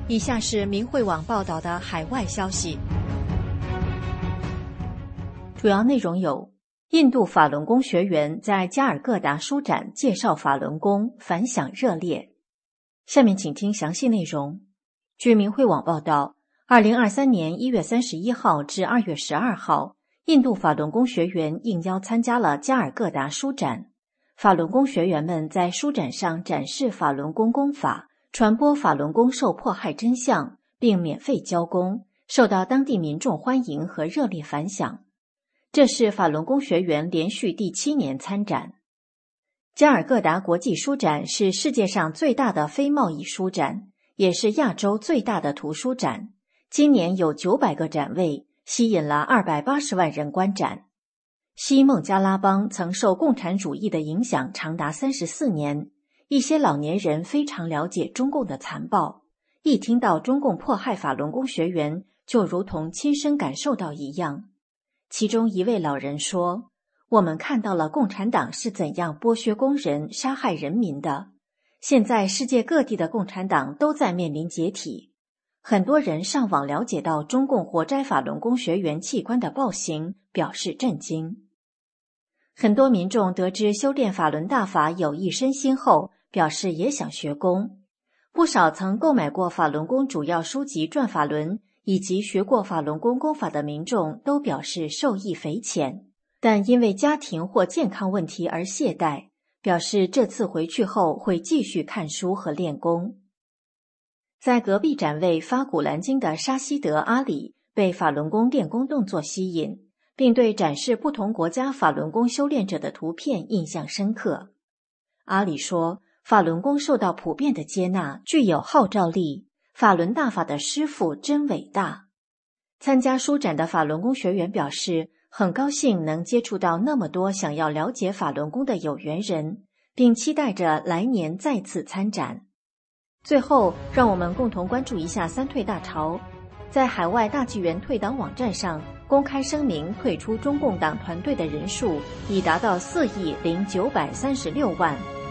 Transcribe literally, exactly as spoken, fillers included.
以下是明慧网报道的海外消息，主要内容有：印度法轮功学员在加尔各答书展介绍法轮功，反响热烈。下面请听详细内容。据明慧网报道，二零二三年一月三十一号至二月十二号，印度法轮功学员应邀参加了加尔各答书展。法轮功学员们在书展上展示法轮功功法，传播法轮功受迫害真相，并免费教功，受到当地民众欢迎和热烈反响。这是法轮功学员连续第七年参展。加尔各答国际书展是世界上最大的非贸易书展，也是亚洲最大的图书展。今年有九百个展位，吸引了二百八十万人观展。西孟加拉邦曾受共产主义的影响长达三十四年，一些老年人非常了解中共的残暴，一听到中共迫害法轮功学员，就如同亲身感受到一样。其中一位老人说：“我们看到了共产党是怎样剥削工人、杀害人民的。现在世界各地的共产党都在面临解体。很多人上网了解到中共活摘法轮功学员器官的暴行，表示震惊。很多民众得知修炼法轮大法有益身心后，表示也想学功。不少曾购买过法轮功主要书籍《转法轮》以及学过法轮功功法的民众都表示受益匪浅，但因为家庭或健康问题而懈怠，表示这次回去后会继续看书和练功。在隔壁展位发古兰经的沙希德阿里被法轮功练功动作吸引，并对展示不同国家法轮功修炼者的图片印象深刻。阿里说，法轮功受到普遍的接纳，具有号召力，法轮大法的师父真伟大。参加书展的法轮功学员表示，很高兴能接触到那么多想要了解法轮功的有缘人，并期待着来年再次参展。最后，让我们共同关注一下三退大潮。在海外大纪元退党网站上公开声明退出中共党团队的人数已达到四亿零九百三十六万。